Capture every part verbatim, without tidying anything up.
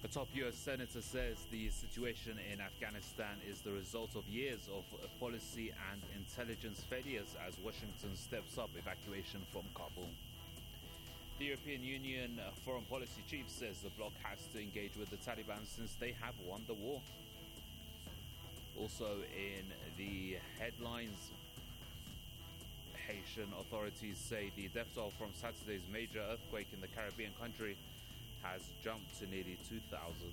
A top U S senator says the situation in Afghanistan is the result of years of policy and intelligence failures as Washington steps up evacuation from Kabul. The European Union foreign policy chief says the bloc has to engage with the Taliban since they have won the war. Also in the headlines, Haitian authorities say the death toll from Saturday's major earthquake in the Caribbean country has jumped to nearly two thousand.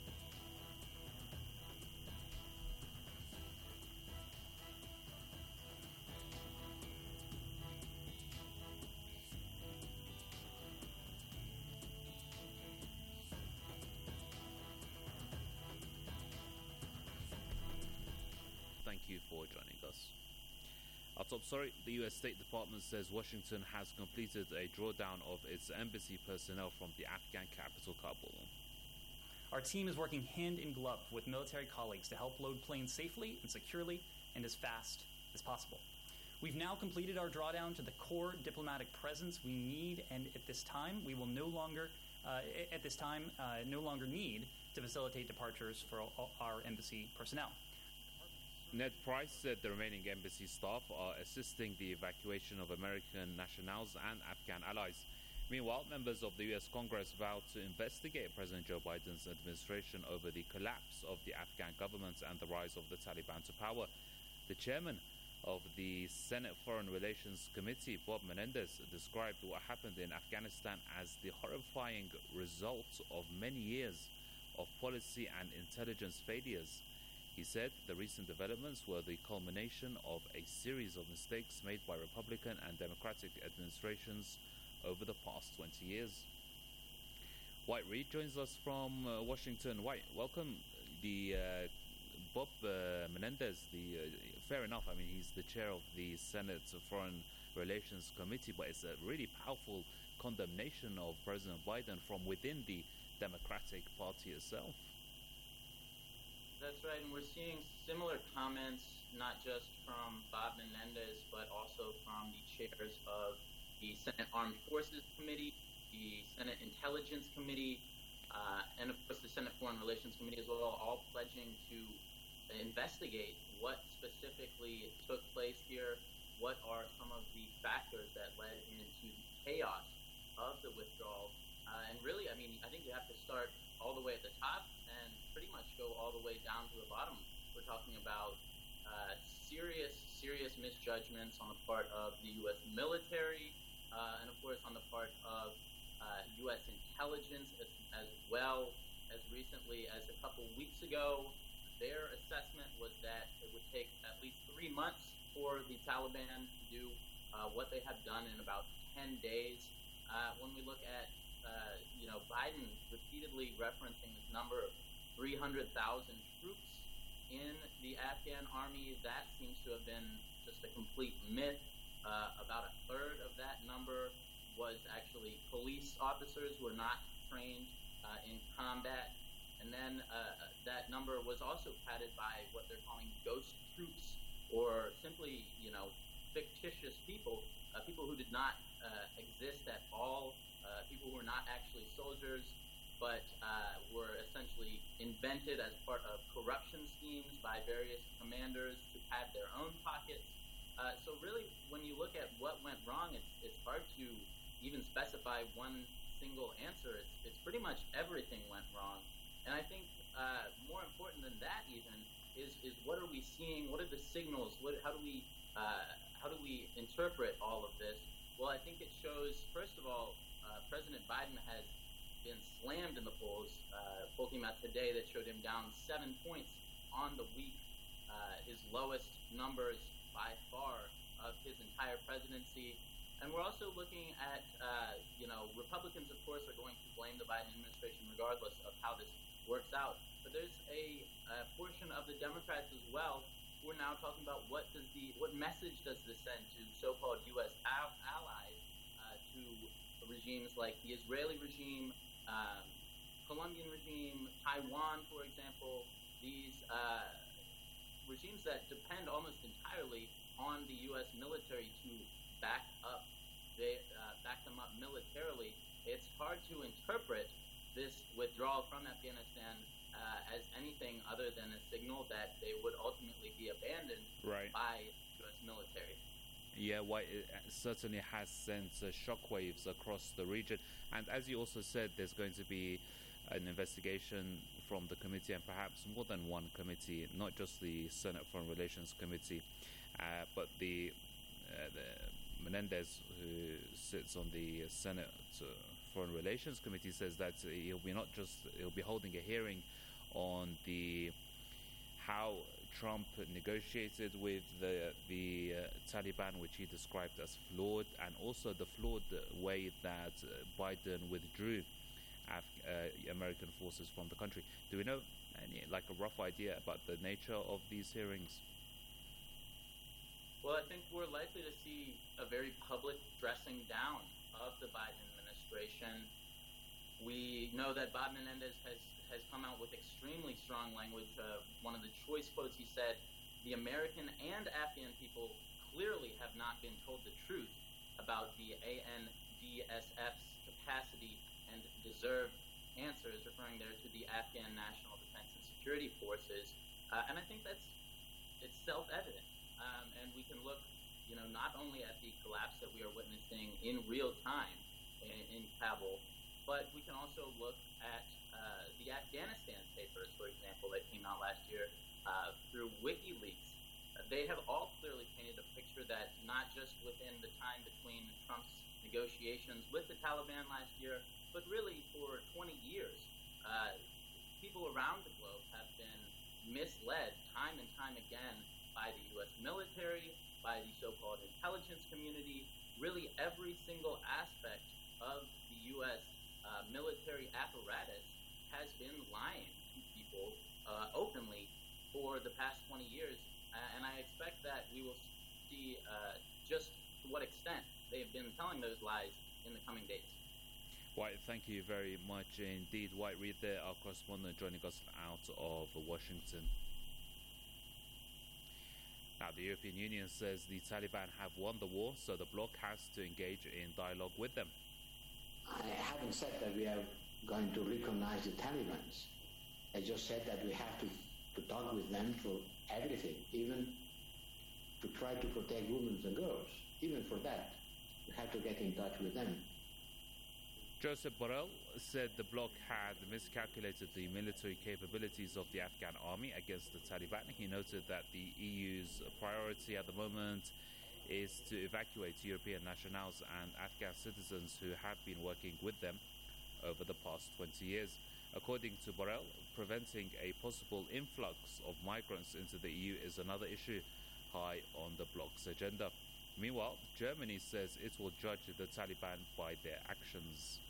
Thank you for joining us. Our top story, the U S State Department says Washington has completed a drawdown of its embassy personnel from the Afghan capital, Kabul. Our team is working hand in glove with military colleagues to help load planes safely and securely and as fast as possible. We've now completed our drawdown to the core diplomatic presence we need, and at this time, we will no longer, uh, at this time, uh, no longer need to facilitate departures for our embassy personnel. Ned Price said the remaining embassy staff are assisting the evacuation of American nationals and Afghan allies. Meanwhile, members of the U S Congress vowed to investigate President Joe Biden's administration over the collapse of the Afghan government and the rise of the Taliban to power. The chairman of the Senate Foreign Relations Committee, Bob Menendez, described what happened in Afghanistan as the horrifying result of many years of policy and intelligence failures. He said the recent developments were the culmination of a series of mistakes made by Republican and Democratic administrations over the past twenty years. White Reed joins us from uh, Washington. White, welcome. The uh, Bob uh, Menendez, the uh, fair enough, I mean, he's the chair of the Senate Foreign Relations Committee, but it's a really powerful condemnation of President Biden from within the Democratic Party itself. That's right, and we're seeing similar comments, not just from Bob Menendez, but also from the chairs of the Senate Armed Forces Committee, the Senate Intelligence Committee, uh, and of course the Senate Foreign Relations Committee as well, all pledging to investigate what specifically took place here, what are some of the factors that led into the chaos of the withdrawal. Uh, and really, I mean, I think you have to start all the way at the top and pretty much go all the way down to the bottom. We're talking about uh, serious, serious misjudgments on the part of the U S military, uh, and of course on the part of uh, U S intelligence as, as well. As recently as a couple weeks ago, their assessment was that it would take at least three months for the Taliban to do uh, what they have done in about ten days. Uh, when we look at Uh, you know, Biden repeatedly referencing this number of three hundred thousand troops in the Afghan army. That seems to have been just a complete myth. Uh, about a third of that number was actually police officers who were not trained uh, in combat. And then uh, that number was also padded by what they're calling ghost troops, or simply, you know, fictitious people, uh, people who did not uh, exist at all. Uh, people who were not actually soldiers, but uh, were essentially invented as part of corruption schemes by various commanders to pad their own pockets. Uh, so really, when you look at what went wrong, it's it's hard to even specify one single answer. It's it's pretty much everything went wrong. And I think uh, more important than that even is is what are we seeing? What are the signals? What how do we uh, how do we interpret all of this? Well, I think it shows, first of all, Uh, President Biden has been slammed in the polls. Uh, poll came out today that showed him down seven points on the week, uh, his lowest numbers by far of his entire presidency. And we're also looking at, uh, you know, Republicans, of course, are going to blame the Biden administration regardless of how this works out. But there's a, a portion of the Democrats as well who are now talking about what does the what message does this send to so-called U S al- allies, uh, to regimes like the Israeli regime, um, Colombian regime, Taiwan, for example, these uh, regimes that depend almost entirely on the U S military to back up, they uh, back them up militarily. It's hard to interpret this withdrawal from Afghanistan uh, as anything other than a signal that they would ultimately be abandoned right. by U S military. Yeah, well, it certainly has sent uh, shockwaves across the region. And as you also said, there's going to be an investigation from the committee, and perhaps more than one committee, not just the Senate Foreign Relations Committee, uh, but the, uh, the Menendez, who sits on the Senate uh, Foreign Relations Committee, says that uh, he'll be not just he'll be holding a hearing on the how Trump negotiated with the the uh, Taliban, which he described as flawed, and also the flawed way that uh, Biden withdrew Af- uh, American forces from the country. Do we know any, like a rough idea about the nature of these hearings? Well, I think we're likely to see a very public dressing down of the Biden administration. We know that Bob Menendez has, has come out with extremely strong language. Uh, one of the choice quotes, he said, "The American and Afghan people clearly have not been told the truth about the A N D S F's capacity and deserved answers," referring there to the Afghan National Defense and Security Forces. Uh, and I think that's it's self-evident. Um, and we can look, you know, not only at the collapse that we are witnessing in real time in, in Kabul, but we can also look at uh, the Afghanistan papers, for example, that came out last year uh, through WikiLeaks. Uh, they have all clearly painted a picture that not just within the time between Trump's negotiations with the Taliban last year, but really for twenty years, uh, people around the globe have been misled time and time again by the U S military, by the so-called intelligence community. Really every single aspect of the U S uh, military apparatus has been lying to people uh, openly for the past twenty years. Uh, and I expect that we will see uh, just to what extent they have been telling those lies in the coming days. White, thank you very much indeed. White Reed there, our correspondent, joining us out of Washington. Now, the European Union says the Taliban have won the war, so the bloc has to engage in dialogue with them. I haven't said that we are going to recognize the Taliban. I just said that we have to, to talk with them for everything, even to try to protect women and girls. Even for that, we have to get in touch with them. Joseph Borrell said the bloc had miscalculated the military capabilities of the Afghan army against the Taliban. He noted that the E U's priority at the moment is to evacuate European nationals and Afghan citizens who have been working with them over the past twenty years. According to Borrell, preventing a possible influx of migrants into the E U is another issue high on the bloc's agenda. Meanwhile, Germany says it will judge the Taliban by their actions.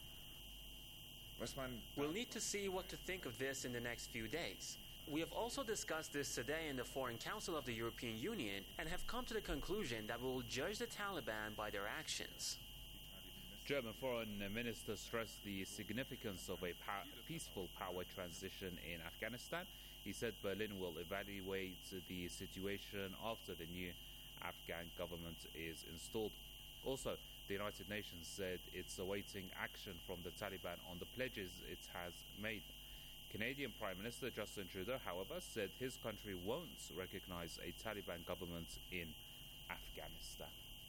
We'll need to see what to think of this in the next few days. We have also discussed this today in the Foreign Council of the European Union and have come to the conclusion that we will judge the Taliban by their actions. German Foreign Minister stressed the significance of a pa- peaceful power transition in Afghanistan. He said Berlin will evaluate the situation after the new Afghan government is installed. Also, the United Nations said it's awaiting action from the Taliban on the pledges it has made. Canadian Prime Minister Justin Trudeau, however, said his country won't recognize a Taliban government in Afghanistan.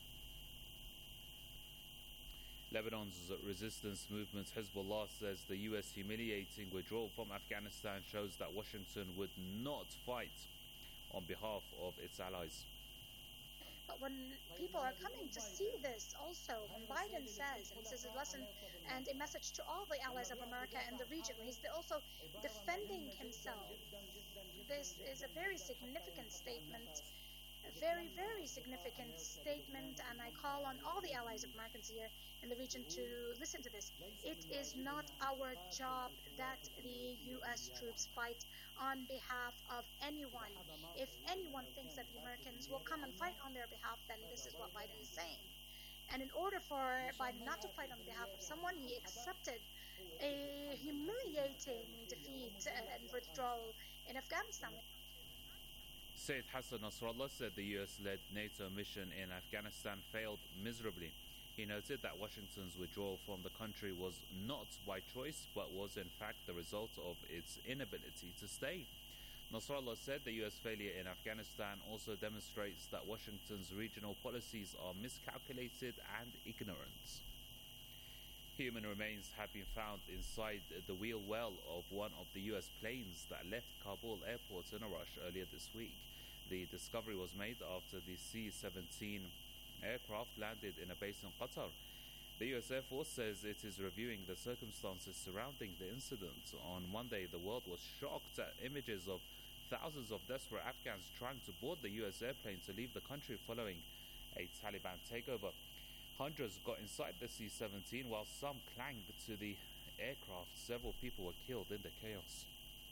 Lebanon's resistance movement Hezbollah says the U S humiliating withdrawal from Afghanistan shows that Washington would not fight on behalf of its allies. But when people are coming to see this also, when Biden says, and this is a lesson and a message to all the allies of America in the region, he's also defending himself. This is a very significant statement, a very, very significant statement, and I call on all the allies of Americans here in the region to listen to this. It is not our job that the U S troops fight on behalf of anyone. If anyone thinks that the Americans will come and fight on their behalf, then this is what Biden is saying. And in order for Biden not to fight on behalf of someone, he accepted a humiliating defeat and withdrawal in Afghanistan. Sayyid Hassan Nasrallah said the U S-led NATO mission in Afghanistan failed miserably. He He noted that Washington's withdrawal from the country was not by choice, but was in fact the result of its inability to stay. Nasrallah said the U S failure in Afghanistan also demonstrates that Washington's regional policies are miscalculated and ignorant. Human remains have been found inside the wheel well of one of the U S planes that left Kabul airport in a rush earlier this week. The discovery was made after the C seventeen aircraft landed in a base in Qatar. The U S Air Force says it is reviewing the circumstances surrounding the incident. On Monday, the world was shocked at images of thousands of desperate Afghans trying to board the U S airplane to leave the country following a Taliban takeover. Hundreds got inside the C seventeen while some clanged to the aircraft. Several people were killed in the chaos.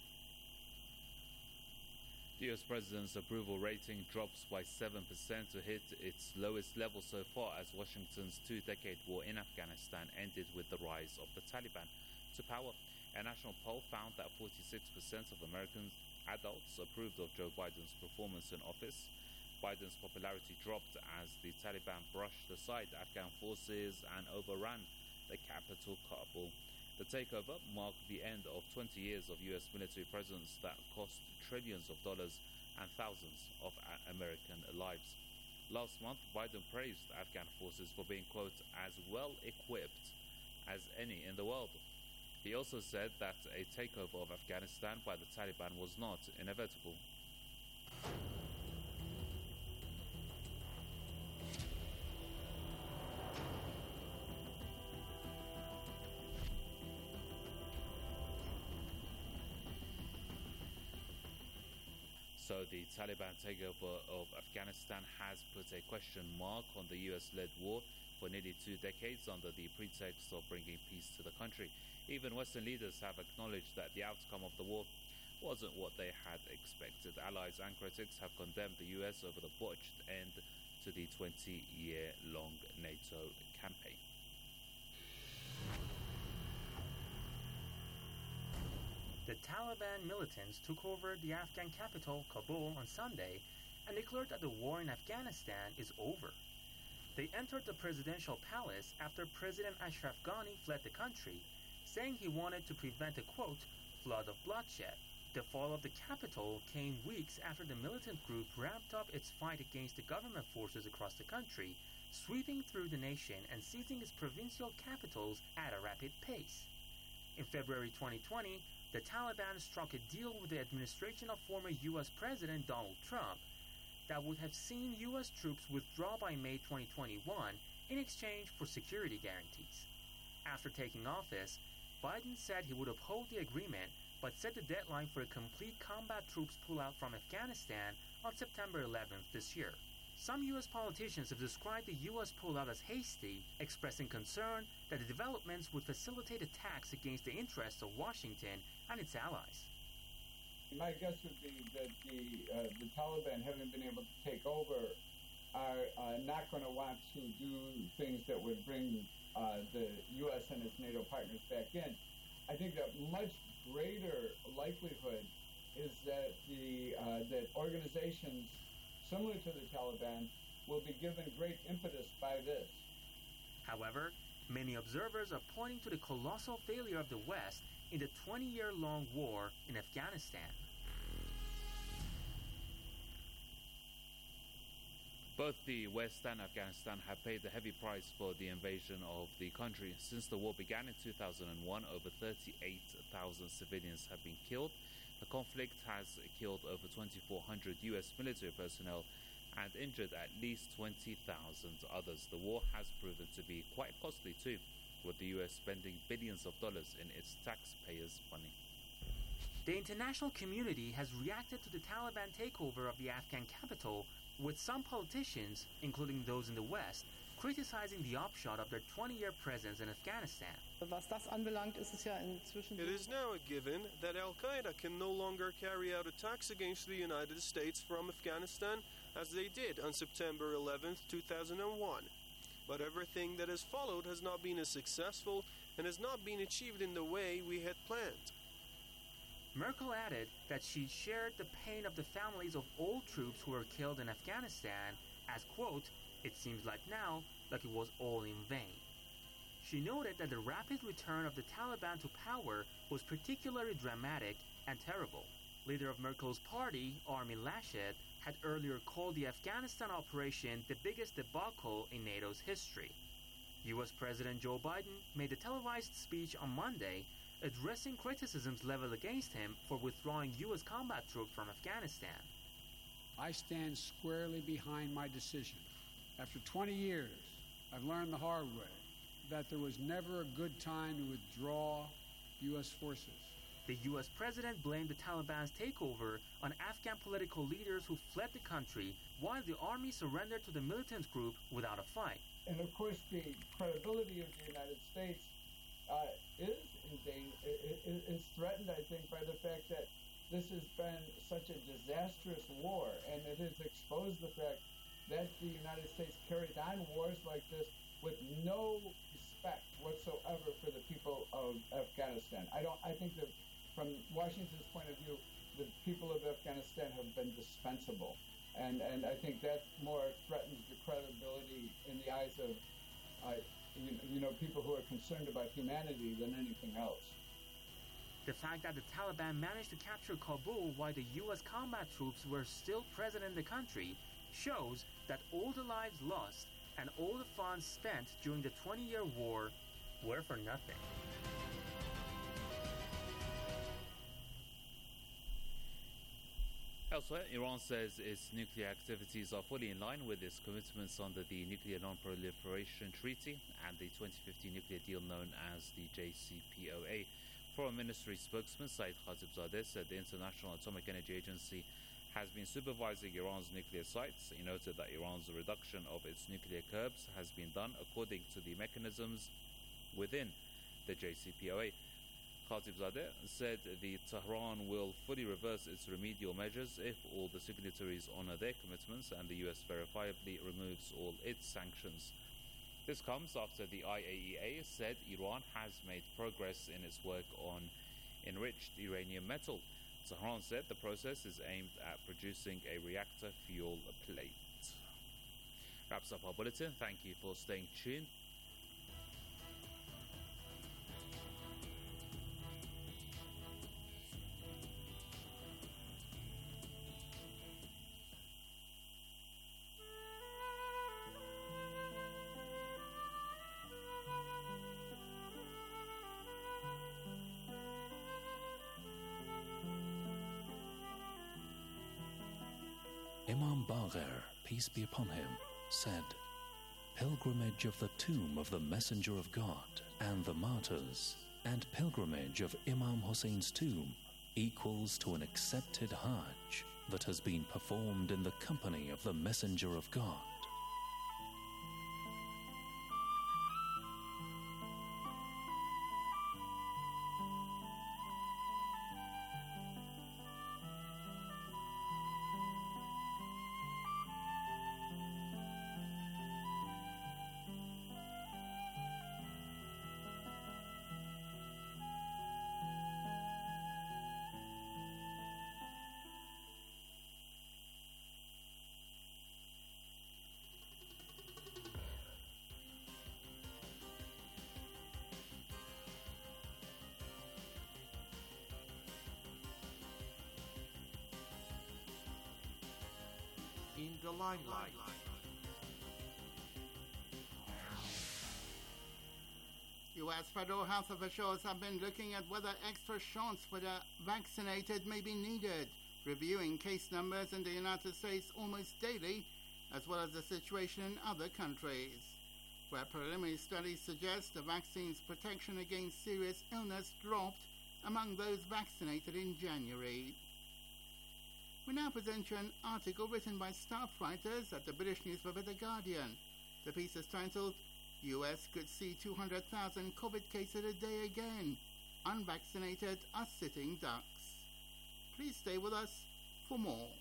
The U S president's approval rating drops by seven percent to hit its lowest level so far as Washington's two-decade war in Afghanistan ended with the rise of the Taliban to power. A national poll found that forty-six percent of American adults approved of Joe Biden's performance in office. Biden's popularity dropped as the Taliban brushed aside Afghan forces and overran the capital, Kabul. The takeover marked the end of twenty years of U S military presence that cost trillions of dollars and thousands of American lives. Last month, Biden praised Afghan forces for being, quote, as well equipped as any in the world. He also said that a takeover of Afghanistan by the Taliban was not inevitable. So the Taliban takeover of Afghanistan has put a question mark on the U S-led war for nearly two decades under the pretext of bringing peace to the country. Even Western leaders have acknowledged that the outcome of the war wasn't what they had expected. Allies and critics have condemned the U S over the botched end to the twenty-year-long NATO campaign. The Taliban militants took over the Afghan capital, Kabul, on Sunday and declared that the war in Afghanistan is over. They entered the presidential palace after President Ashraf Ghani fled the country, saying he wanted to prevent a, quote, flood of bloodshed. The fall of the capital came weeks after the militant group ramped up its fight against the government forces across the country, sweeping through the nation and seizing its provincial capitals at a rapid pace. In February twenty twenty, the Taliban struck a deal with the administration of former U S President Donald Trump that would have seen U S troops withdraw by May twenty twenty-one in exchange for security guarantees. After taking office, Biden said he would uphold the agreement, but set the deadline for a complete combat troops pullout from Afghanistan on September eleventh this year. Some U S politicians have described the U S pullout as hasty, expressing concern that the developments would facilitate attacks against the interests of Washington and its allies. My guess would be that the uh, the Taliban, having been able to take over, are uh, not going to want to do things that would bring uh, the U S and its NATO partners back in. I think that much greater likelihood is that the uh, that organizations similar to the Taliban will be given great impetus by this. However, many observers are pointing to the colossal failure of the West in the twenty-year-long war in Afghanistan. Both the West and Afghanistan have paid a heavy price for the invasion of the country. Since the war began in two thousand one, over thirty-eight thousand civilians have been killed. The conflict has killed over twenty-four hundred U S military personnel and injured at least twenty thousand others. The war has proven to be quite costly too, with the U S spending billions of dollars in its taxpayers' money. The international community has reacted to the Taliban takeover of the Afghan capital, with some politicians, including those in the West, criticizing the upshot of their twenty-year presence in Afghanistan. Was das anbelangt, ist es ja inzwischen It is now a given that Al-Qaeda can no longer carry out attacks against the United States from Afghanistan as they did on September eleventh, two thousand one. But everything that has followed has not been as successful and has not been achieved in the way we had planned. Merkel added that she shared the pain of the families of all troops who were killed in Afghanistan as, quote, It seems like now like it was all in vain. She noted that the rapid return of the Taliban to power was particularly dramatic and terrible. Leader of Merkel's party, Armin Laschet, had earlier called the Afghanistan operation the biggest debacle in NATO's history. U S President Joe Biden made a televised speech on Monday addressing criticisms leveled against him for withdrawing U S combat troops from Afghanistan. I stand squarely behind my decision. After twenty years, I've learned the hard way that there was never a good time to withdraw U S forces. The U S president blamed the Taliban's takeover on Afghan political leaders who fled the country while the army surrendered to the militant group without a fight. And of course, the credibility of the United States uh, is in danger, is threatened, I think, by the fact that this has been such a disastrous war, and it has exposed the fact that the United States carried on wars like this with no respect whatsoever for the people of Afghanistan. I don't. I think that from Washington's point of view, the people of Afghanistan have been dispensable, and and I think that more threatens the credibility in the eyes of uh, you, you know people who are concerned about humanity than anything else. The fact that the Taliban managed to capture Kabul while the U S combat troops were still present in the country shows that all the lives lost and all the funds spent during the twenty-year war were for nothing. Elsewhere, Iran says its nuclear activities are fully in line with its commitments under the Nuclear Non-Proliferation Treaty and the twenty fifteen nuclear deal known as the J C P O A. Foreign Ministry spokesman Saeed Khatibzadeh said the International Atomic Energy Agency has been supervising Iran's nuclear sites. He noted that Iran's reduction of its nuclear curbs has been done according to the mechanisms within the J C P O A. Khatibzadeh said the Tehran will fully reverse its remedial measures if all the signatories honor their commitments and the U S verifiably removes all its sanctions. This comes after the I A E A said Iran has made progress in its work on enriched uranium metal. Tehran said the process is aimed at producing a reactor fuel plate. Wraps up our bulletin. Thank you for staying tuned. Imam Baqir, peace be upon him, said, "Pilgrimage of the tomb of the Messenger of God and the martyrs, and pilgrimage of Imam Hussein's tomb equals to an accepted Hajj that has been performed in the company of the Messenger of God." In the limelight. U S federal health officials have been looking at whether extra shots for the vaccinated may be needed, reviewing case numbers in the United States almost daily, as well as the situation in other countries, where preliminary studies suggest the vaccine's protection against serious illness dropped among those vaccinated in January. We now present you an article written by staff writers at the British newspaper The Guardian. The piece is titled, "U S could see two hundred thousand COVID cases a day again. Unvaccinated are sitting ducks." Please stay with us for more.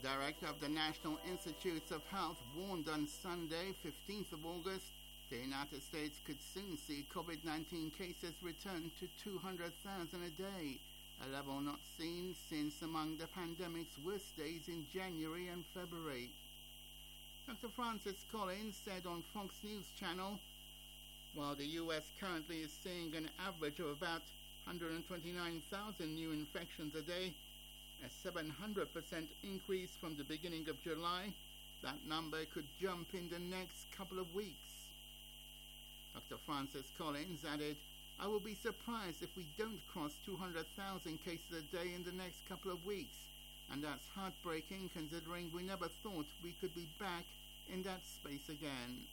The director of the National Institutes of Health warned on Sunday, fifteenth of August, the United States could soon see COVID nineteen cases return to two hundred thousand a day, a level not seen since among the pandemic's worst days in January and February. Doctor Francis Collins said on Fox News Channel, while the U S currently is seeing an average of about one hundred twenty-nine thousand new infections a day, a seven hundred percent increase from the beginning of July, that number could jump in the next couple of weeks. Doctor Francis Collins added, I will be surprised if we don't cross two hundred thousand cases a day in the next couple of weeks, and that's heartbreaking considering we never thought we could be back in that space again.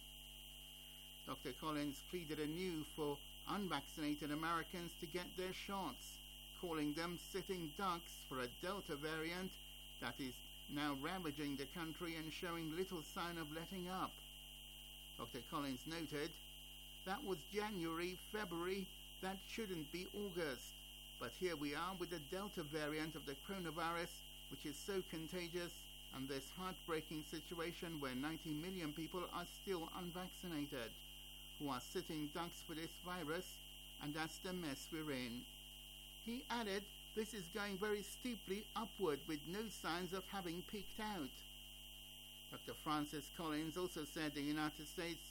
Doctor Collins pleaded anew for unvaccinated Americans to get their shots, calling them sitting ducks for a Delta variant that is now ravaging the country and showing little sign of letting up. Doctor Collins noted, that was January, February, that shouldn't be August. But here we are with the Delta variant of the coronavirus, which is so contagious, and this heartbreaking situation where ninety million people are still unvaccinated, who are sitting ducks for this virus, and that's the mess we're in. He added, this is going very steeply upward with no signs of having peaked out. Doctor Francis Collins also said the United States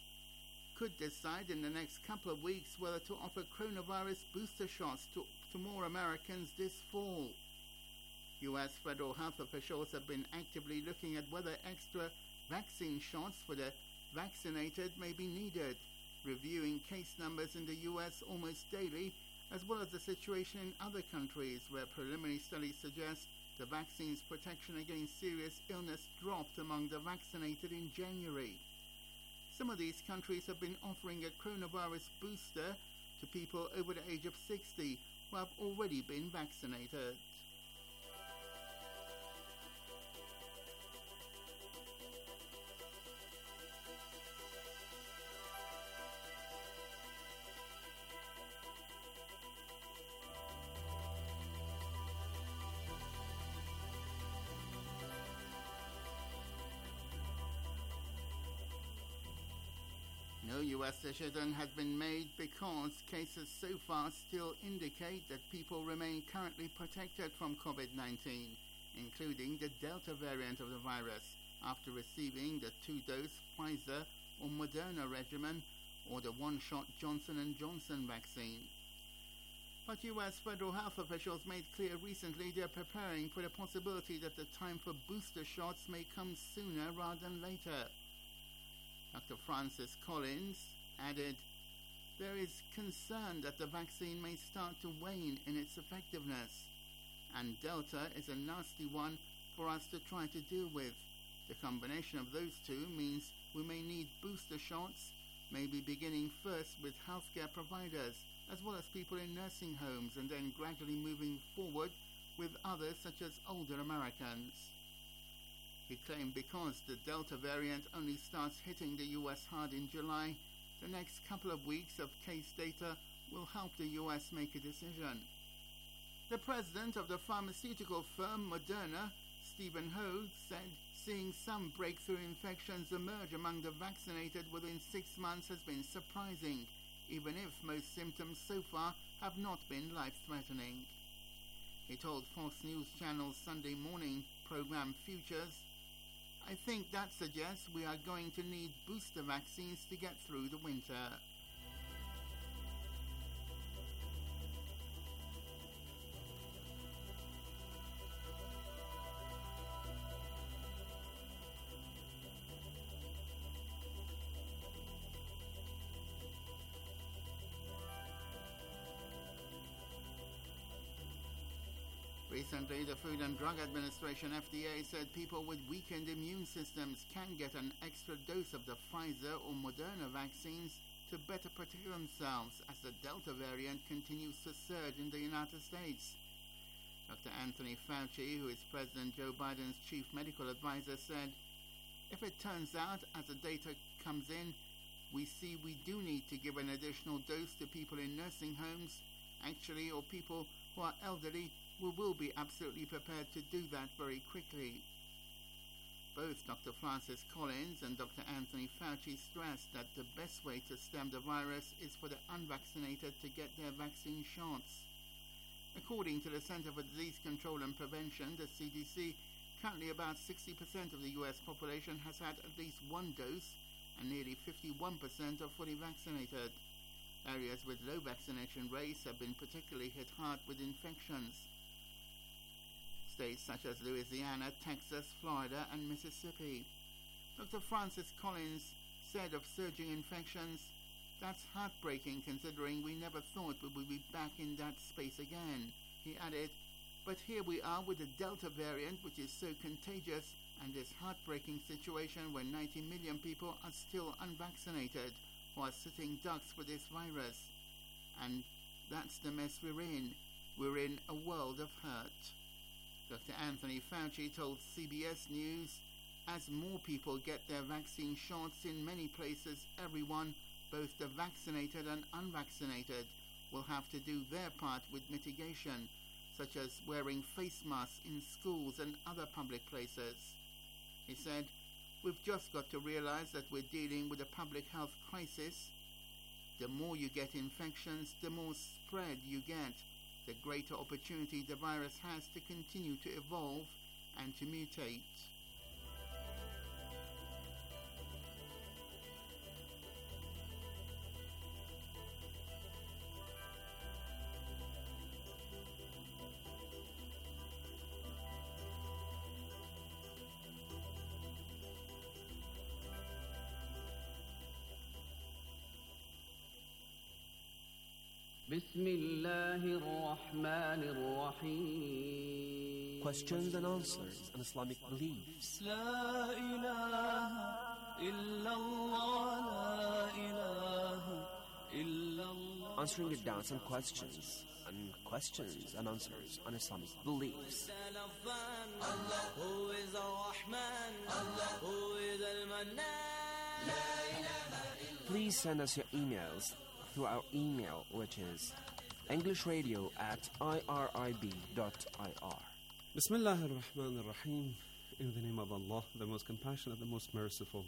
could decide in the next couple of weeks whether to offer coronavirus booster shots to, to more Americans this fall. U S federal health officials have been actively looking at whether extra vaccine shots for the vaccinated may be needed, reviewing case numbers in the U S almost daily, as well as the situation in other countries where preliminary studies suggest the vaccine's protection against serious illness dropped among the vaccinated in January. Some of these countries have been offering a coronavirus booster to people over the age of sixty who have already been vaccinated. No U S decision has been made because cases so far still indicate that people remain currently protected from COVID nineteen, including the Delta variant of the virus, after receiving the two-dose Pfizer or Moderna regimen or the one-shot Johnson and Johnson vaccine. But U S federal health officials made clear recently they're preparing for the possibility that the time for booster shots may come sooner rather than later. Doctor Francis Collins added, there is concern that the vaccine may start to wane in its effectiveness, and Delta is a nasty one for us to try to deal with. The combination of those two means we may need booster shots, maybe beginning first with healthcare providers, as well as people in nursing homes, and then gradually moving forward with others such as older Americans. He claimed because the Delta variant only starts hitting the U S hard in July, the next couple of weeks of case data will help the U S make a decision. The president of the pharmaceutical firm Moderna, Stephen Hoge, said seeing some breakthrough infections emerge among the vaccinated within six months has been surprising, even if most symptoms so far have not been life-threatening. He told Fox News Channel's Sunday morning program Futures, I think that suggests we are going to need booster vaccines to get through the winter. Recently, the Food and Drug Administration, F D A, said people with weakened immune systems can get an extra dose of the Pfizer or Moderna vaccines to better protect themselves as the Delta variant continues to surge in the United States. Doctor Anthony Fauci, who is President Joe Biden's chief medical advisor, said, if it turns out as the data comes in, we see we do need to give an additional dose to people in nursing homes, actually, or people who are elderly, we will be absolutely prepared to do that very quickly. Both Doctor Francis Collins and Doctor Anthony Fauci stressed that the best way to stem the virus is for the unvaccinated to get their vaccine shots. According to the Center for Disease Control and Prevention, the C D C, currently about sixty percent of the U S population has had at least one dose, and nearly fifty-one percent are fully vaccinated. Areas with low vaccination rates have been particularly hit hard with infections. States such as Louisiana, Texas, Florida, and Mississippi. Doctor Francis Collins said of surging infections, "That's heartbreaking considering we never thought we would be back in that space again." He added, "But here we are with the Delta variant, which is so contagious, and this heartbreaking situation where ninety million people are still unvaccinated, who are sitting ducks for this virus. And that's the mess we're in. We're in a world of hurt." Doctor Anthony Fauci told C B S News, "As more people get their vaccine shots in many places, everyone, both the vaccinated and unvaccinated, will have to do their part with mitigation, such as wearing face masks in schools and other public places." He said, "We've just got to realize that we're dealing with a public health crisis. The more you get infections, the more spread you get, the greater opportunity the virus has to continue to evolve and to mutate." Questions and answers on Islamic beliefs. Answering your doubts and questions, and questions and answers on Islamic beliefs. Please send us your emails through our email, which is englishradio at irib dot i r. Bismillah ar-Rahman ar-Rahim. In the name of Allah, the most compassionate, the most merciful.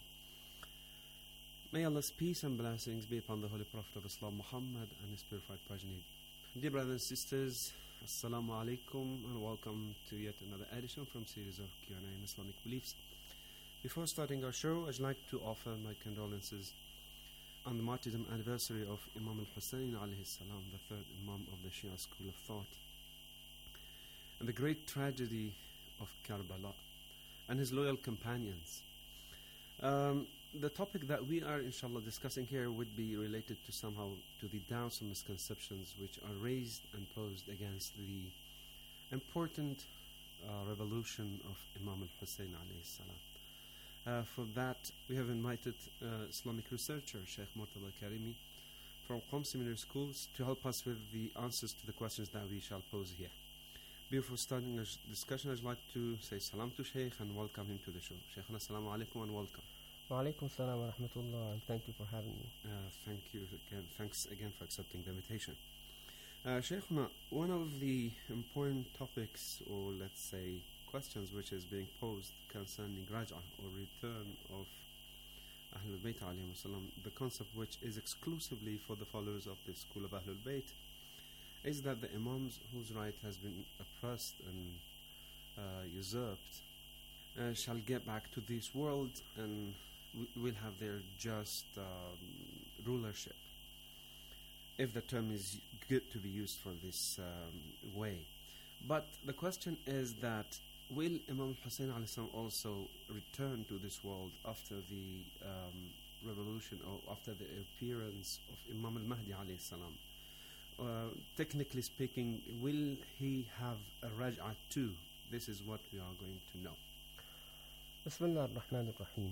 May Allah's peace and blessings be upon the Holy Prophet of Islam, Muhammad, and his purified progeny. Dear brothers and sisters, Assalamu alaikum, and welcome to yet another edition from series of Q and A in Islamic Beliefs. Before starting our show, I'd like to offer my condolences on the martyrdom anniversary of Imam al-Hussein alayhi salam, the third Imam of the Shia school of thought, and the great tragedy of Karbala and his loyal companions. Um, the topic that we are inshallah discussing here would be related to somehow to the doubts and misconceptions which are raised and posed against the important uh, revolution of Imam al-Hussein alayhi salam. Uh, for that, we have invited uh, Islamic researcher Sheikh Murtada Karimi from Qom Seminary Schools to help us with the answers to the questions that we shall pose here. Before starting our discussion, I'd like to say salam to Sheikh and welcome him to the show. Sheikhna, assalamu alaikum and welcome. Wa alaikum salam wa rahmatullah, and thank you for having me. Uh, thank you again. Thanks again for accepting the invitation. Uh, Sheikhna, one of the important topics, or let's say questions, which is being posed concerning Raj'ah or return of Ahlul Bayt alayhim salam, the concept which is exclusively for the followers of the school of Ahlul Bayt, is that the Imams whose right has been oppressed and uh, usurped uh, shall get back to this world and w- will have their just um, rulership, if the term is good to be used for this um, way. But the question is that will Imam Hussein alayhi salam also return to this world after the um, revolution or after the appearance of Imam al-Mahdi alayhi salam? Uh, technically speaking, will he have a Raj'ah too? This is what we are going to know. Bismillah ar-Rahman ar-Rahim.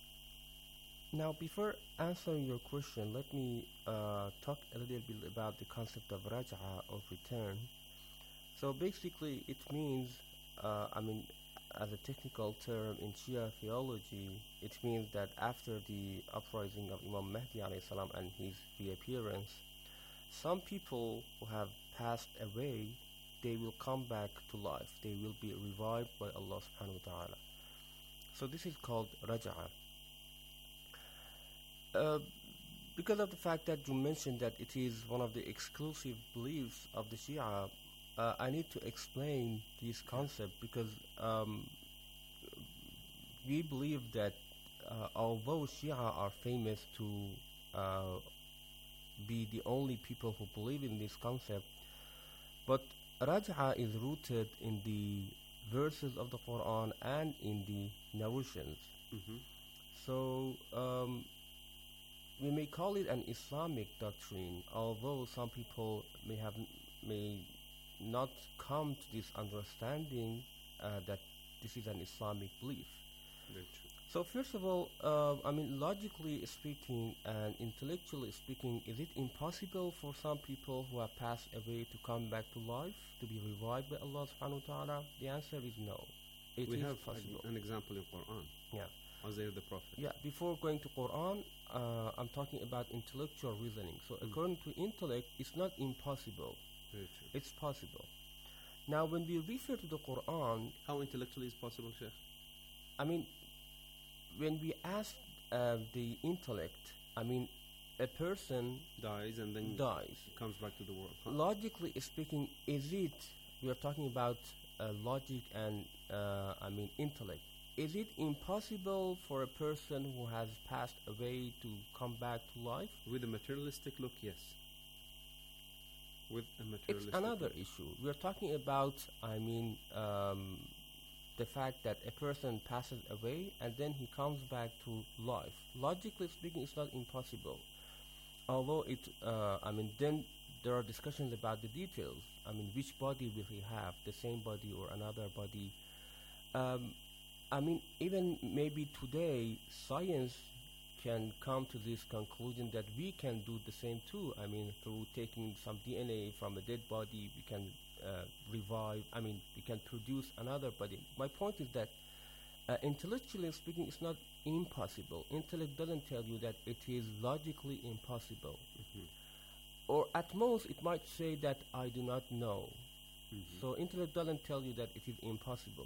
Now, before answering your question, let me uh, talk a little bit about the concept of Raj'ah, of return. So basically, it means, uh, I mean, as a technical term in Shia theology, it means that after the uprising of Imam Mahdi alayhi salam and his reappearance, some people who have passed away, they will come back to life. They will be revived by Allah subhanahu wa ta'ala. So this is called Raj'a. Uh, because of the fact that you mentioned that it is one of the exclusive beliefs of the Shia, uh, I need to explain this concept because um, we believe that uh, although Shia are famous to uh, be the only people who believe in this concept, but Raj'a is rooted in the verses of the Quran and in the narrations. Mm-hmm. So um, we may call it an Islamic doctrine, although some people may have may not come to this understanding uh, that this is an Islamic belief. Very true. So first of all, uh, I mean, logically speaking and intellectually speaking, is it impossible for some people who have passed away to come back to life, to be revived by Allah subhanahu wa ta'ala? The answer is no. It we is have possible. an example in Quran. Yeah. Isaiah the Prophet. Yeah, before going to Quran, uh, I'm talking about intellectual reasoning. So Mm. according to intellect, it's not impossible. Very true. It's possible. Now, when we refer to the Quran, How intellectually is possible, Sheikh? I mean, when we ask uh, the intellect, I mean, a person Dies and then dies. comes back to the world. Huh? Logically speaking, is it, we are talking about uh, logic and, uh, I mean, intellect. Is it impossible for a person who has passed away to come back to life? With a materialistic look, yes. With a It's materialistic another look. issue. We're talking about, I mean, um, the fact that a person passes away and then he comes back to life. Logically speaking, it's not impossible. Although it, uh, I mean, then there are discussions about the details. I mean, which body will he have, the same body or another body? Um, I mean, even maybe today, science can come to this conclusion that we can do the same too. I mean, through taking some D N A from a dead body, we can uh, revive, I mean, we can produce another body. My point is that uh, intellectually speaking, it's not impossible. Intellect doesn't tell you that it is logically impossible. Mhm. Or at most, it might say that I do not know. Mhm. So intellect doesn't tell you that it is impossible.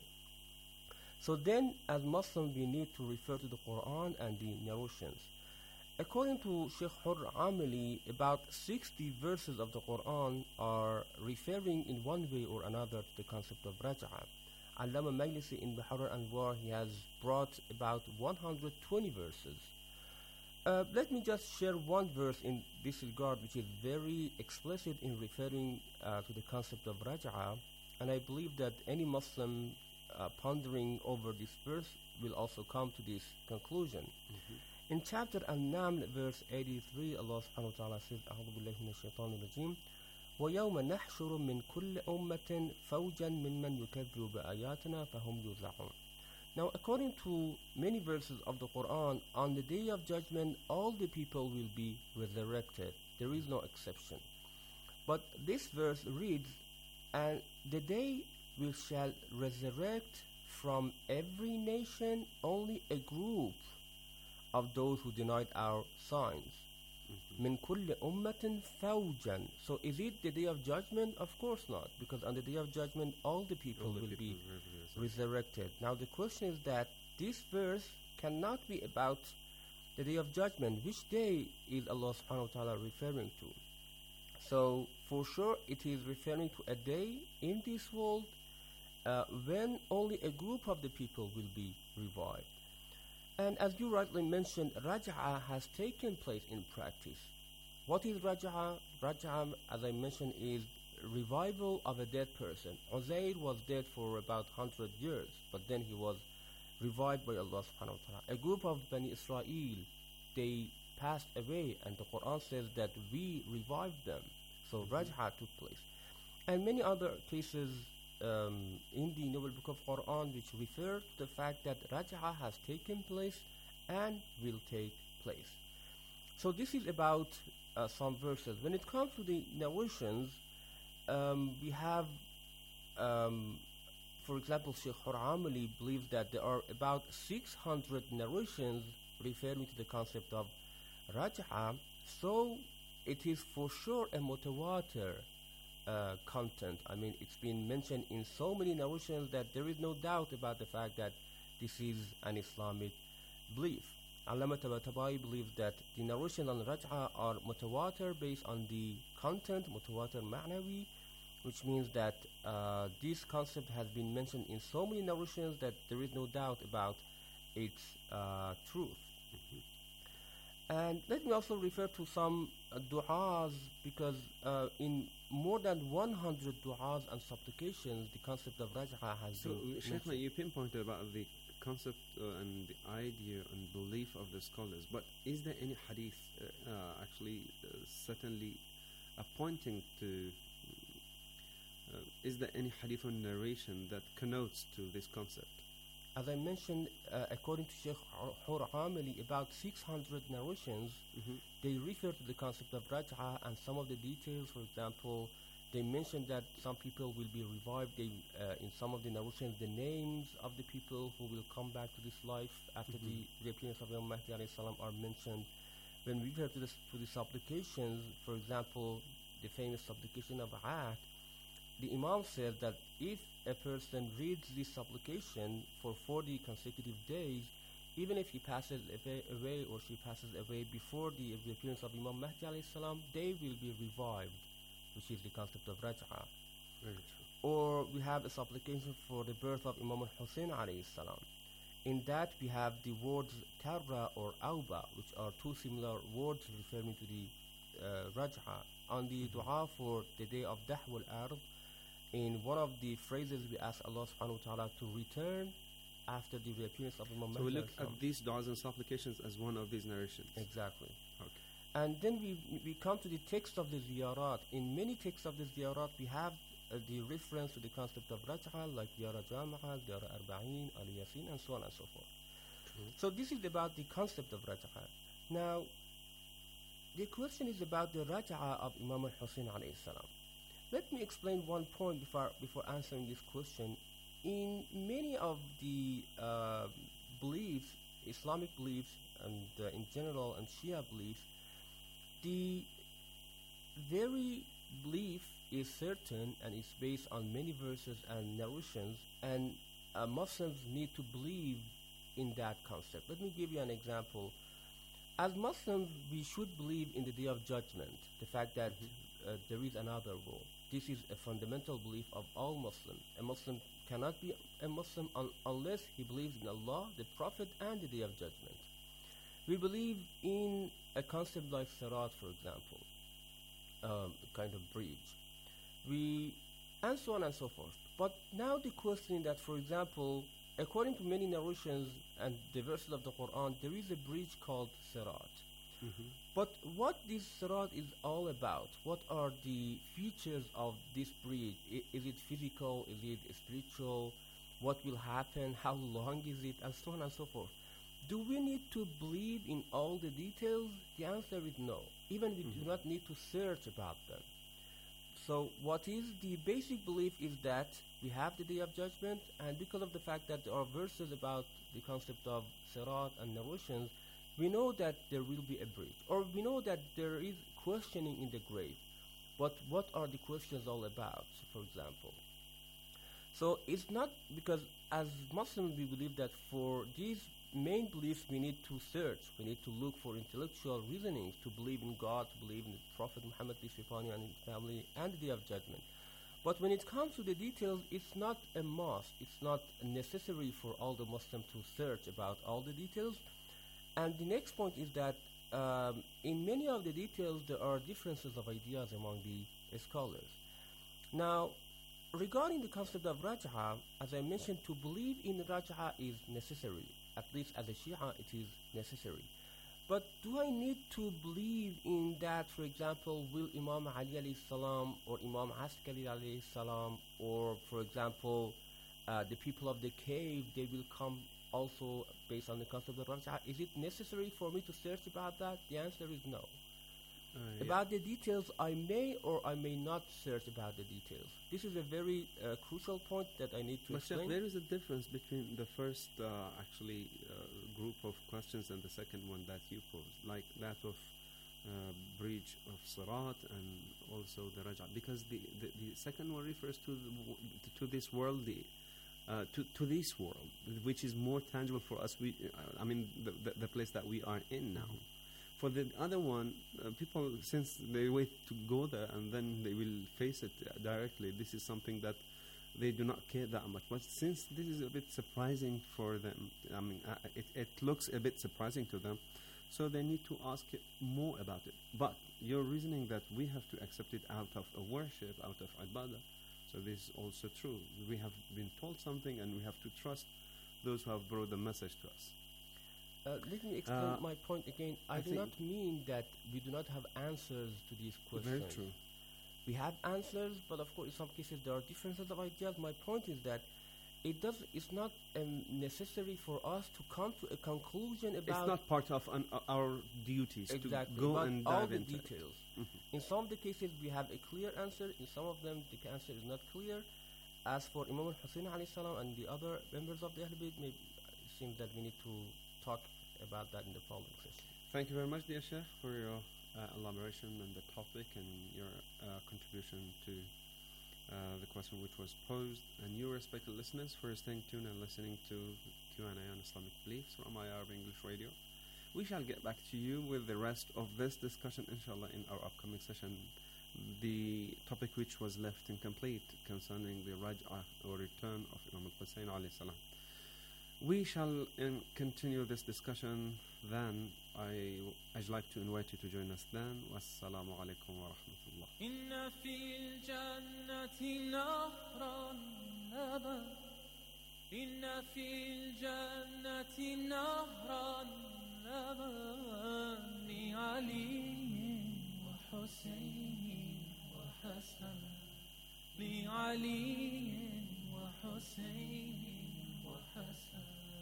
So then, as Muslims, we need to refer to the Quran and the narrations. According to Sheikh Hurr Amili, about sixty verses of the Quran are referring in one way or another to the concept of Raj'a. Allama Majlisi in Bahar al-Anwar, he has brought about one hundred twenty verses. Uh, let me just share one verse in this regard, which is very explicit in referring uh, to the concept of Raj'a, and I believe that any Muslim uh, pondering over this verse will also come to this conclusion. Mhm. In chapter An-Naml, verse eighty-three, Allah subhanahu wa ta'ala says, أعوذ بالله من الشيطان الرجيم ويوم نحشر من كل أمة فوجا ممن يكذب بآياتنا فهم يوزعون. Now, according to many verses of the Quran, on the day of judgment, all the people will be resurrected. There is no exception. But this verse reads, and the day we shall resurrect from every nation only a group of those who denied our signs. Min kulli ummatin fawjan. So is it the day of judgment? Of course not, because on the day of judgment all the people All the will people be will be resurrected. Now the question is that this verse cannot be about the day of judgment. Which day is Allah subhanahu wa ta'ala referring to? So for sure it is referring to a day in this world uh, when only a group of the people will be revived. And as you rightly mentioned, Raj'a has taken place in practice. What is Raj'a? Raj'a, as I mentioned, is revival of a dead person. Uzair was dead for about one hundred years, but then he was revived by Allah subhanahu wa ta'ala. A group of Bani Israel, they passed away, and the Quran says that we revived them. So Raj'a took place. And many other cases um, in the Noble Book of Quran which refer to the fact that Raj'a has taken place and will take place. So this is about uh, some verses. When it comes to the narrations, um, we have, um, for example, Sheikh Hurr Amili believes that there are about six hundred narrations referring to the concept of Raj'a. So it is for sure a mutawatir uh, content. I mean, it's been mentioned in so many narrations that there is no doubt about the fact that this is an Islamic belief. Allama Tabatabai believes that the narration on Raj'a are mutawatir based on the content, mutawatir ma'nawi, which means that uh, this concept has been mentioned in so many narrations that there is no doubt about its uh, truth. Mm-hmm. And let me also refer to some uh, du'as, because uh, in more than one hundred du'as and supplications, the concept of Raj'a has so, been Shaykhna, mentioned. you pinpointed about the concept uh, and the idea and belief of the scholars, but is there any hadith uh, uh, actually uh, certainly uh, pointing to uh, is there any hadith or narration that connotes to this concept? As I mentioned, uh, according to Sheikh Hur Amali, about six hundred narrations, mm-hmm. they refer to the concept of Raj'a, and some of the details, for example, they mentioned that some people will be revived. They, uh, in some of the narrations, the names of the people who will come back to this life after mm-hmm. the reappearance of Imam Mahdi alayhi salam are mentioned. When we refer to, this, to the supplications, for example, the famous supplication of Ahad, the Imam says that if a person reads this supplication for forty consecutive days, even if he passes away, away or she passes away before the reappearance of Imam Mahdi alayhi salam, they will be revived, which is the concept of Raj'a. Very true. Or we have a supplication for the birth of Imam al-Hussein alayhi salam. In that we have the words Karra or Auba, which are two similar words referring to the uh, Raj'a. On the dua for the day of Dahw al-Ard, in one of the phrases we ask Allah subhanahu wa ta'ala to return after the reappearance of Imam Mahdi. So we look salam. at these du'as and supplications as one of these narrations. Exactly. Okay. And then we we come to the text of the ziyarat. In many texts of the ziyarat, we have uh, the reference to the concept of Raj'a, like Ziyara Jama'a, Ziyara Arba'in, Ali Yasin, and so on and so forth. True. So this is about the concept of Raj'a. Now, the question is about the Raj'a of Imam al-Hussein alayhi salam. Let me explain one point before before answering this question. In many of the uh, beliefs, Islamic beliefs, and uh, in general, and Shia beliefs, the very belief is certain and is based on many verses and narrations, and uh, Muslims need to believe in that concept. Let me give you an example. As Muslims, we should believe in the Day of Judgment, the fact that mm-hmm. uh, there is another world. This is a fundamental belief of all Muslims. A Muslim cannot be a Muslim un- unless he believes in Allah, the Prophet, and the Day of Judgment. We believe in a concept like Sirat, for example, um, a kind of bridge. We, and so on and so forth. But now the question is that, for example, according to many narrations and the verses of the Quran, there is a bridge called Sirat. Mm-hmm. But what this Sirat is all about, what are the features of this bridge? I, is it physical? Is it spiritual? What will happen? How long is it? And so on and so forth. Do we need to believe in all the details? The answer is no. Even we mm-hmm. do not need to search about them. So what is the basic belief is that we have the Day of Judgment, and because of the fact that there are verses about the concept of Sirat and narrations, we know that there will be a bridge, or we know that there is questioning in the grave. But what are the questions all about, for example? So it's not because as Muslims we believe that for these main beliefs we need to search, we need to look for intellectual reasonings to believe in God, to believe in the Prophet Muhammad peace be upon him and his family, and the Day of Judgment. But when it comes to the details, it's not a must, it's not necessary for all the Muslims to search about all the details. And the next point is that um, in many of the details there are differences of ideas among the uh, scholars. Now, regarding the concept of Raj'a, as I mentioned, to believe in Raj'a is necessary. At least as a Shia, it is necessary. But do I need to believe in that, for example, will Imam Ali alayhi salam or Imam Askari alayhi salam, or for example, uh, the people of the cave, they will come also based on the concept of Raj'a? Is it necessary for me to search about that? The answer is no. Uh, yeah. About the details, I may or I may not search about the details. This is a very uh, crucial point that I need to but explain. Chef, there is a difference between the first uh, actually uh, group of questions and the second one that you posed, like that of uh, bridge of Sirat and also the Raj'a, because the, the, the second one refers to the w- to this worldly uh, to, to this world, which is more tangible for us. We, uh, I mean, the, the, the place that we are in now. Mm-hmm. For the other one, uh, people, since they wait to go there and then they will face it uh, directly, this is something that they do not care that much. But since this is a bit surprising for them, I mean, uh, it, it looks a bit surprising to them, so they need to ask more about it. But your reasoning that we have to accept it out of a worship, out of ibadah, so this is also true. We have been told something and we have to trust those who have brought the message to us. Uh, let me explain Uh, my point again. I, I do think not mean that we do not have answers to these questions. Very true. We have answers, but of course in some cases there are differences of ideas. My point is that it does. It's not um, necessary for us to come to a conclusion about. It's not part of an, uh, our duties exactly, to go but and all dive the into details. it. Mm-hmm. In some of the cases we have a clear answer. In some of them the answer is not clear. As for Imam al-Hussein alayhi salam and the other members of the Ahl Bayt, maybe it seems that we need to talk about that in the following session. Thank you very much, dear Sheikh, for your uh, elaboration on the topic and your uh, contribution to uh, the question which was posed, and you, respected listeners, for staying tuned and listening to Q and A on Islamic beliefs from I R B English Radio. We shall get back to you with the rest of this discussion, inshallah, in our upcoming session. The topic which was left incomplete concerning the raj'ah or return of Imam al-Hussein alayhi salam. We shall in continue this discussion then. I, I'd like to invite you to join us then. Wassalamu alaikum wa rahmatullah. Inna fil jannati nahran laban. Inna fil jannati nahran laban. Li Ali wa Hussein wa Hassan. Li Ali wa Hussein wa Hassan.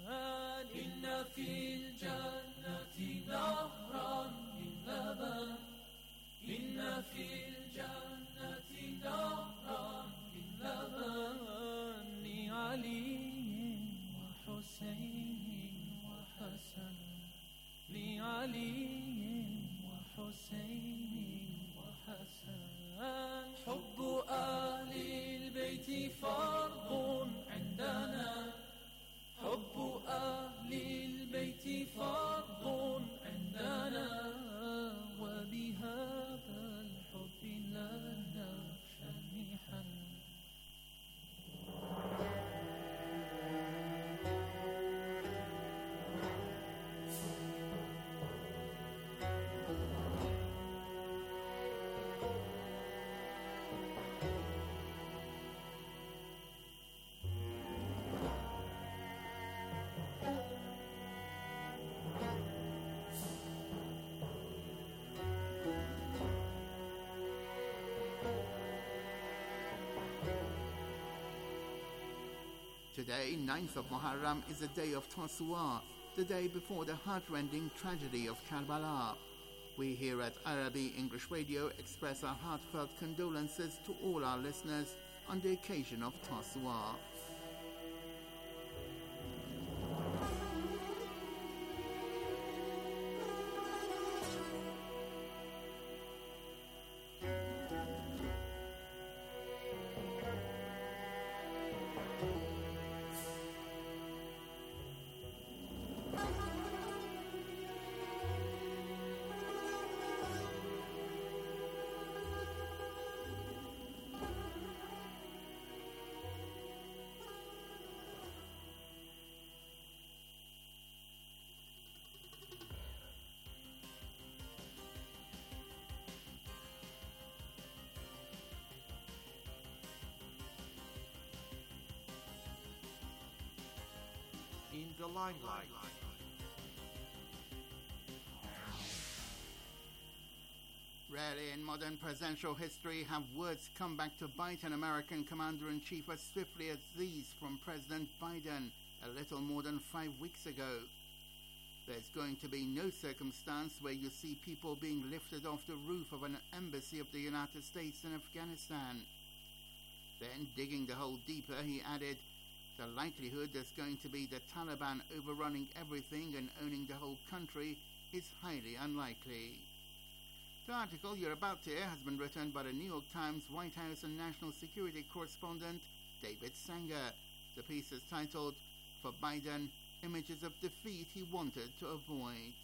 إن في الجنة نهرا من لبن إن في الجنة نهرا من لبن لعلي وحسين وحسن لعلي وحسين وحسن حب أهل البيت فرض عندنا حب أهل البيت فرض عندنا وبهذا الحب لا نخشى المحن Today, ninth of Muharram, is the day of Tasu'a, the day before the heart-rending tragedy of Karbala. We here at Arabi English Radio express our heartfelt condolences to all our listeners on the occasion of Tasu'a. In the limelight. Rarely in modern presidential history have words come back to bite an American commander-in-chief as swiftly as these from President Biden a little more than five weeks ago. There's going to be no circumstance where you see people being lifted off the roof of an embassy of the United States in Afghanistan. Then, digging the hole deeper, he added, the likelihood there's going to be the Taliban overrunning everything and owning the whole country is highly unlikely. The article you're about to hear has been written by the New York Times White House and National Security correspondent David Sanger The piece is titled, "For Biden, Images of Defeat He Wanted to Avoid."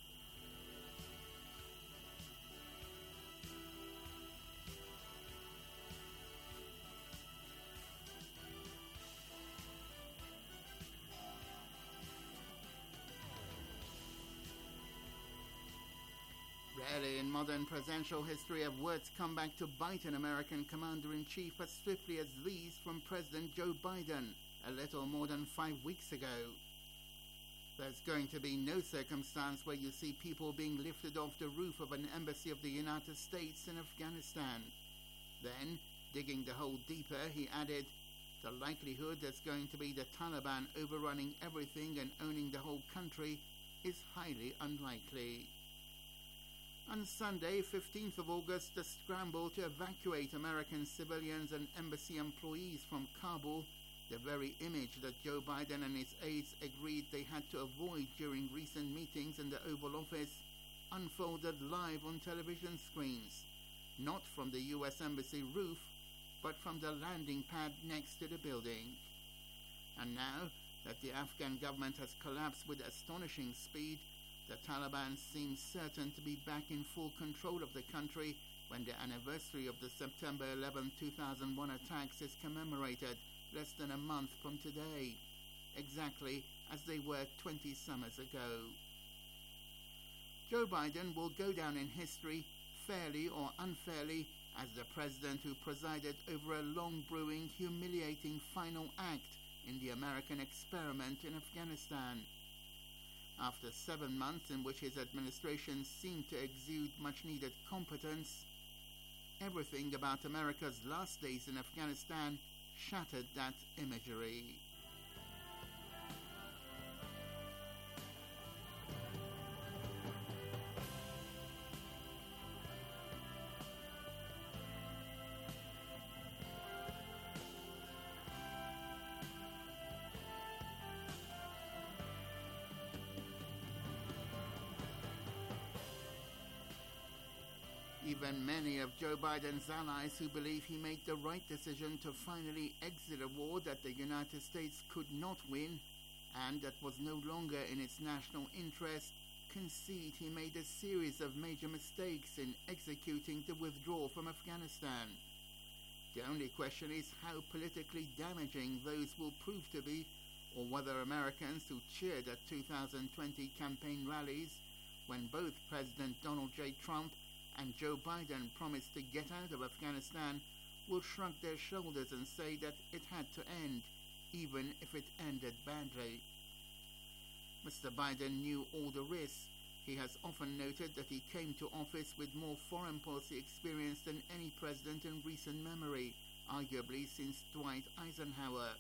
Rarely in modern presidential history have words come back to bite an American commander-in-chief as swiftly as these from President Joe Biden a little more than five weeks ago. There's going to be no circumstance where you see people being lifted off the roof of an embassy of the United States in Afghanistan. Then, digging the hole deeper, he added, the likelihood there's going to be the Taliban overrunning everything and owning the whole country is highly unlikely. On Sunday, fifteenth of August, the scramble to evacuate American civilians and embassy employees from Kabul, the very image that Joe Biden and his aides agreed they had to avoid during recent meetings in the Oval Office, unfolded live on television screens, not from the U S Embassy roof, but from the landing pad next to the building. And now that the Afghan government has collapsed with astonishing speed, the Taliban seems certain to be back in full control of the country when the anniversary of the September eleventh, two thousand one attacks is commemorated less than a month from today, exactly as they were twenty summers ago. Joe Biden will go down in history, fairly or unfairly, as the president who presided over a long-brewing, humiliating final act in the American experiment in Afghanistan. After seven months in which his administration seemed to exude much-needed competence, everything about America's last days in Afghanistan shattered that imagery. Even many of Joe Biden's allies who believe he made the right decision to finally exit a war that the United States could not win and that was no longer in its national interest concede he made a series of major mistakes in executing the withdrawal from Afghanistan. The only question is how politically damaging those will prove to be, or whether Americans who cheered at two thousand twenty campaign rallies when both President Donald J. Trump and Joe Biden promised to get out of Afghanistan will shrug their shoulders and say that it had to end, even if it ended badly. Mister Biden knew all the risks. He has often noted that he came to office with more foreign policy experience than any president in recent memory, arguably since Dwight Eisenhower.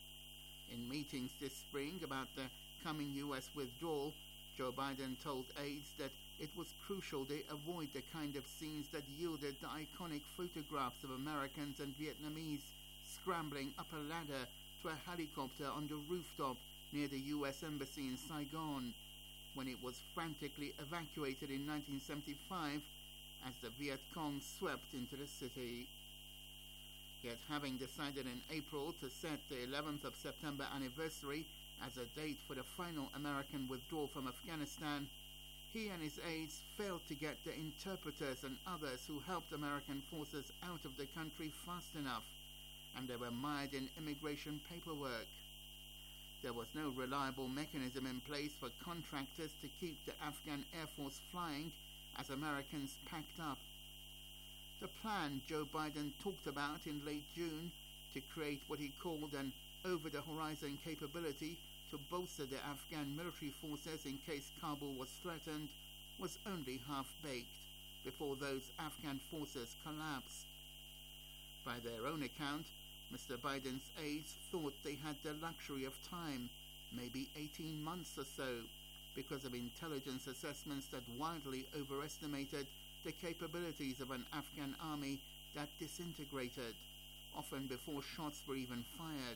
In meetings this spring about the coming U S withdrawal, Joe Biden told aides that it was crucial they avoid the kind of scenes that yielded the iconic photographs of Americans and Vietnamese scrambling up a ladder to a helicopter on the rooftop near the U S Embassy in Saigon, when it was frantically evacuated in nineteen seventy-five as the Viet Cong swept into the city. Yet having decided in April to set the eleventh of September anniversary as a date for the final American withdrawal from Afghanistan, he and his aides failed to get the interpreters and others who helped American forces out of the country fast enough, and they were mired in immigration paperwork. There was no reliable mechanism in place for contractors to keep the Afghan Air Force flying as Americans packed up. The plan Joe Biden talked about in late June to create what he called an over-the-horizon capability to bolster the Afghan military forces in case Kabul was threatened was only half-baked before those Afghan forces collapsed. By their own account, Mister Biden's aides thought they had the luxury of time, maybe eighteen months or so, because of intelligence assessments that wildly overestimated the capabilities of an Afghan army that disintegrated, often before shots were even fired.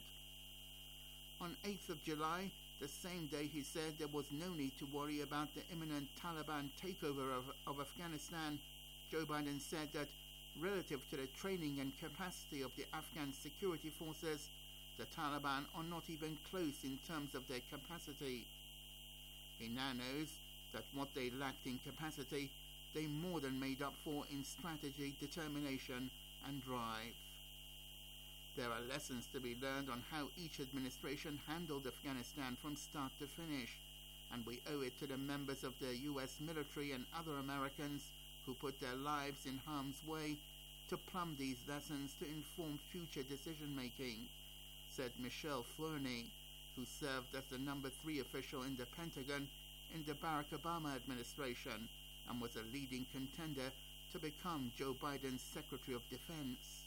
On eighth of July, the same day he said there was no need to worry about the imminent Taliban takeover of, of Afghanistan, Joe Biden said that relative to the training and capacity of the Afghan security forces, the Taliban are not even close in terms of their capacity. He now knows that what they lacked in capacity, they more than made up for in strategy, determination and drive. There are lessons to be learned on how each administration handled Afghanistan from start to finish, and we owe it to the members of the U S military and other Americans who put their lives in harm's way to plumb these lessons to inform future decision-making, said Michelle Flourney, who served as the number three official in the Pentagon in the Barack Obama administration and was a leading contender to become Joe Biden's Secretary of Defense.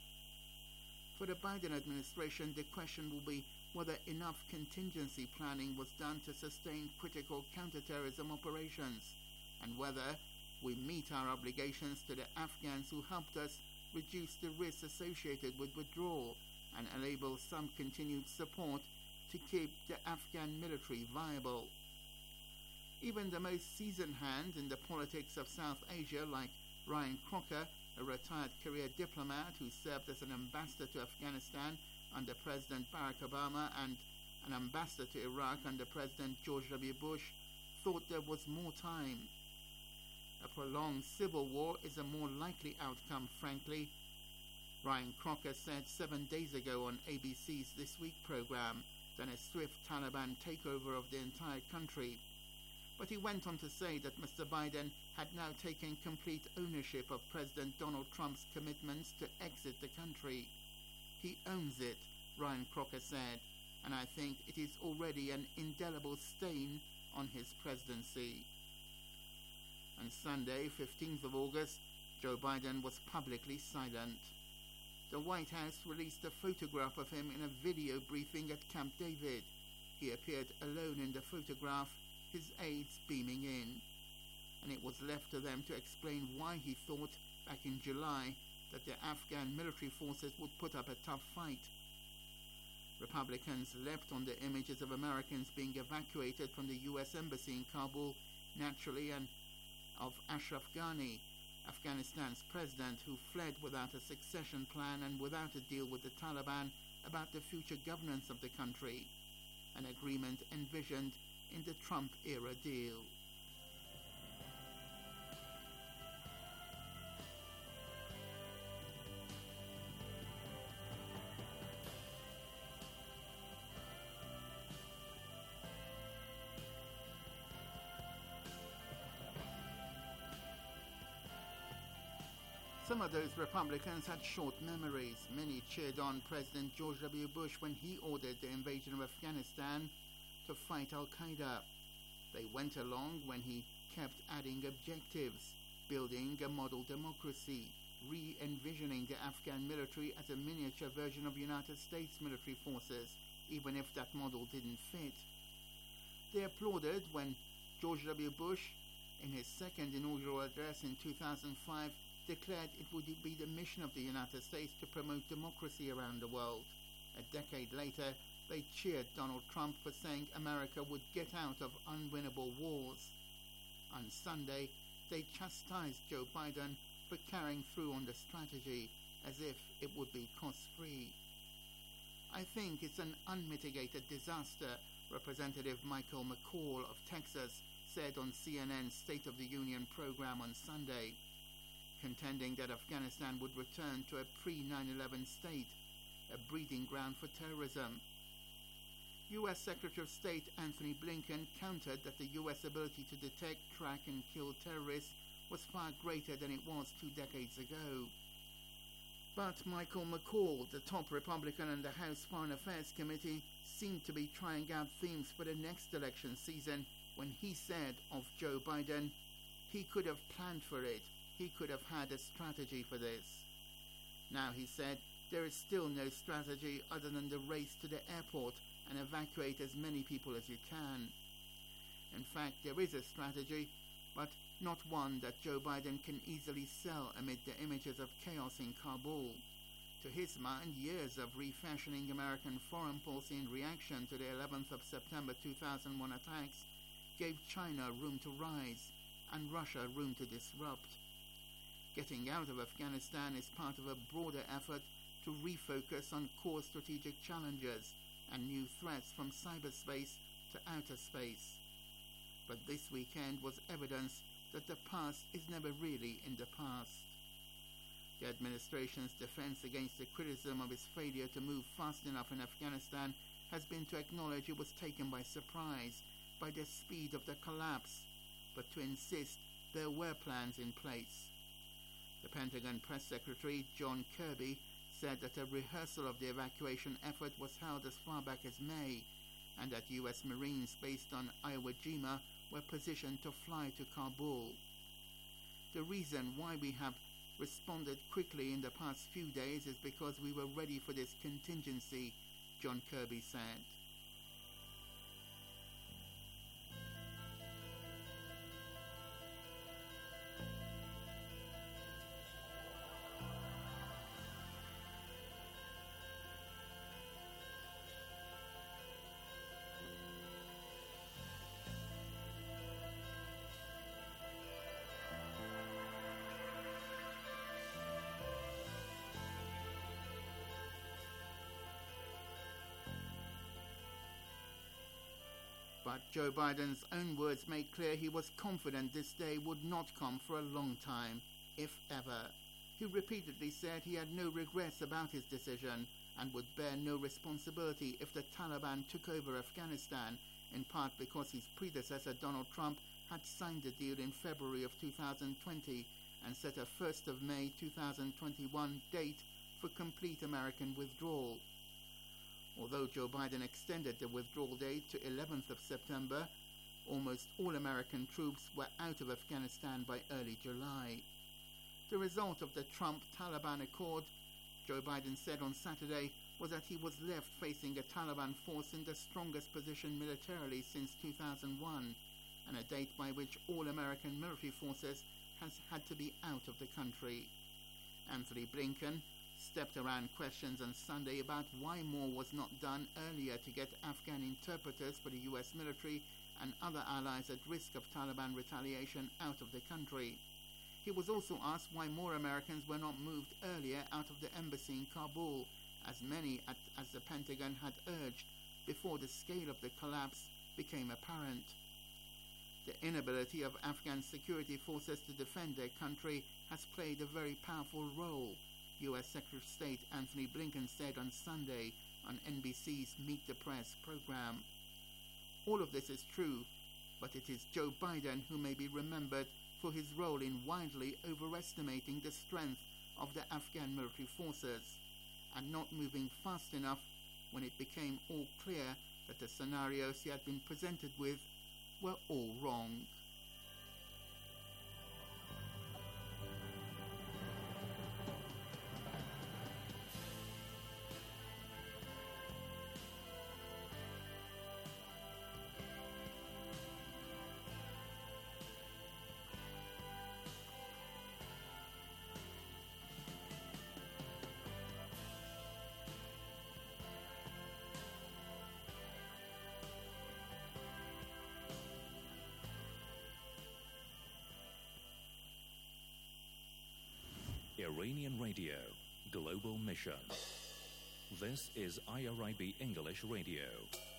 For the Biden administration, the question will be whether enough contingency planning was done to sustain critical counterterrorism operations, and whether we meet our obligations to the Afghans who helped us reduce the risks associated with withdrawal and enable some continued support to keep the Afghan military viable. Even the most seasoned hand in the politics of South Asia, like Ryan Crocker, a retired career diplomat who served as an ambassador to Afghanistan under President Barack Obama and an ambassador to Iraq under President George W. Bush, thought there was more time. A prolonged civil war is a more likely outcome, frankly, Ryan Crocker said seven days ago on A B C's This Week program, than a swift Taliban takeover of the entire country. But he went on to say that Mister Biden had now taken complete ownership of President Donald Trump's commitments to exit the country. He owns it, Ryan Crocker said, and I think it is already an indelible stain on his presidency. On Sunday, fifteenth of August, Joe Biden was publicly silent. The White House released a photograph of him in a video briefing at Camp David. He appeared alone in the photograph, his aides beaming in. And it was left to them to explain why he thought, back in July, that the Afghan military forces would put up a tough fight. Republicans leapt on the images of Americans being evacuated from the U S Embassy in Kabul, naturally, and of Ashraf Ghani, Afghanistan's president, who fled without a succession plan and without a deal with the Taliban about the future governance of the country, an agreement envisioned in the Trump-era deal. Some of those Republicans had short memories. Many cheered on President George W. Bush when he ordered the invasion of Afghanistan to fight al-Qaeda. They went along when he kept adding objectives, building a model democracy, re-envisioning the Afghan military as a miniature version of United States military forces, even if that model didn't fit. They applauded when George W. Bush, in his second inaugural address in two thousand five, declared it would be the mission of the United States to promote democracy around the world. A decade later, they cheered Donald Trump for saying America would get out of unwinnable wars. On Sunday, they chastised Joe Biden for carrying through on the strategy as if it would be cost-free. I think it's an unmitigated disaster, Representative Michael McCaul of Texas said on C N N's State of the Union program on Sunday, contending that Afghanistan would return to a pre nine eleven state, a breeding ground for terrorism. U S Secretary of State Anthony Blinken countered that the U S ability to detect, track and kill terrorists was far greater than it was two decades ago. But Michael McCaul, the top Republican in the House Foreign Affairs Committee, seemed to be trying out themes for the next election season when he said of Joe Biden, he could have planned for it. He could have had a strategy for this. Now, he said, there is still no strategy other than the race to the airport and evacuate as many people as you can. In fact, there is a strategy, but not one that Joe Biden can easily sell amid the images of chaos in Kabul. To his mind, years of refashioning American foreign policy in reaction to the eleventh of September two thousand one attacks gave China room to rise and Russia room to disrupt. Getting out of Afghanistan is part of a broader effort to refocus on core strategic challenges and new threats from cyberspace to outer space. But this weekend was evidence that the past is never really in the past. The administration's defense against the criticism of its failure to move fast enough in Afghanistan has been to acknowledge it was taken by surprise by the speed of the collapse, but to insist there were plans in place. The Pentagon Press Secretary John Kirby said that a rehearsal of the evacuation effort was held as far back as May, and that U S Marines based on Iwo Jima were positioned to fly to Kabul. The reason why we have responded quickly in the past few days is because we were ready for this contingency, John Kirby said. But Joe Biden's own words made clear he was confident this day would not come for a long time, if ever. He repeatedly said he had no regrets about his decision and would bear no responsibility if the Taliban took over Afghanistan, in part because his predecessor Donald Trump had signed the deal in February of two thousand twenty and set a first of May two thousand twenty-one date for complete American withdrawal. Although Joe Biden extended the withdrawal date to eleventh of September, almost all American troops were out of Afghanistan by early July. The result of the Trump-Taliban accord, Joe Biden said on Saturday, was that he was left facing a Taliban force in the strongest position militarily since two thousand one, and a date by which all American military forces has had to be out of the country. Anthony Blinken stepped around questions on Sunday about why more was not done earlier to get Afghan interpreters for the U S military and other allies at risk of Taliban retaliation out of the country. He was also asked why more Americans were not moved earlier out of the embassy in Kabul, as many at, as the Pentagon had urged before the scale of the collapse became apparent. The inability of Afghan security forces to defend their country has played a very powerful role, U S Secretary of State Anthony Blinken said on Sunday on N B C's Meet the Press program. All of this is true, but it is Joe Biden who may be remembered for his role in wildly overestimating the strength of the Afghan military forces and not moving fast enough when it became all clear that the scenarios he had been presented with were all wrong. Iranian Radio, Global Mission. This is I R I B English Radio.